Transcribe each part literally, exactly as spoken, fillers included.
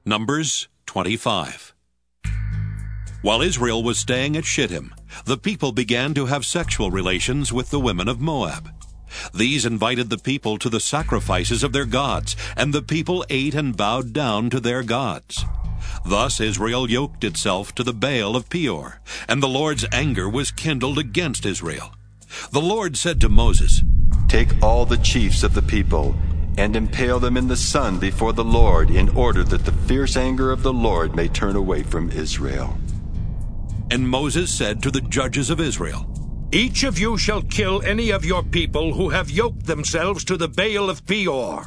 Numbers twenty-five. While Israel was staying at Shittim, the people began to have sexual relations with the women of Moab. These invited the people to the sacrifices of their gods, and the people ate and bowed down to their gods. Thus Israel yoked itself to the Baal of Peor, and the Lord's anger was kindled against Israel. The Lord said to Moses, "Take all the chiefs of the people, and impale them in the sun before the Lord, in order that the fierce anger of the Lord may turn away from Israel." And Moses said to the judges of Israel, "Each of you shall kill any of your people who have yoked themselves to the Baal of Peor."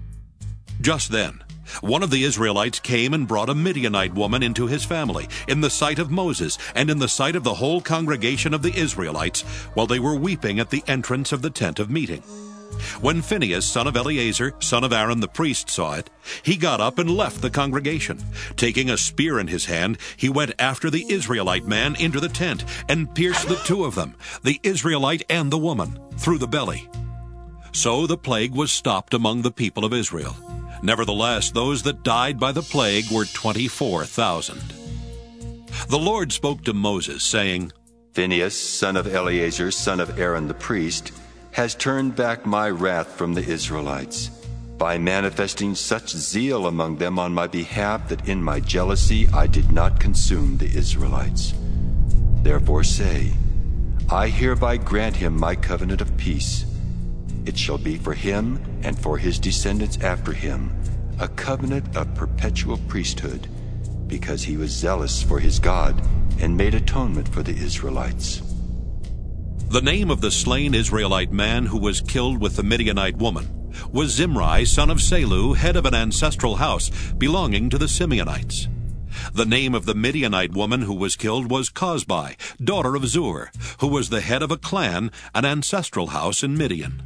Just then, one of the Israelites came and brought a Midianite woman into his family, in the sight of Moses, and in the sight of the whole congregation of the Israelites, while they were weeping at the entrance of the tent of meeting. When Phinehas, son of Eleazar, son of Aaron the priest, saw it, he got up and left the congregation. Taking a spear in his hand, he went after the Israelite man into the tent, and pierced the two of them, the Israelite and the woman, through the belly. So the plague was stopped among the people of Israel. Nevertheless, those that died by the plague were twenty-four thousand. The Lord spoke to Moses, saying, "Phinehas, son of Eleazar, son of Aaron the priest, has turned back my wrath from the Israelites, by manifesting such zeal among them on my behalf that in my jealousy I did not consume the Israelites. Therefore say, I hereby grant him my covenant of peace. It shall be for him and for his descendants after him a covenant of perpetual priesthood, because he was zealous for his God and made atonement for the Israelites." The name of the slain Israelite man who was killed with the Midianite woman was Zimri, son of Salu, head of an ancestral house belonging to the Simeonites. The name of the Midianite woman who was killed was Cosbi, daughter of Zur, who was the head of a clan, an ancestral house in Midian.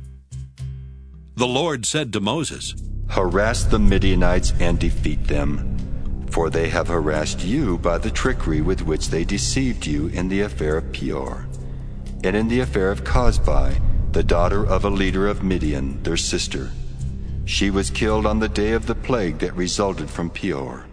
The Lord said to Moses, "Harass the Midianites and defeat them, for they have harassed you by the trickery with which they deceived you in the affair of Peor, and in the affair of Cosbi, the daughter of a leader of Midian, their sister. She was killed on the day of the plague that resulted from Peor.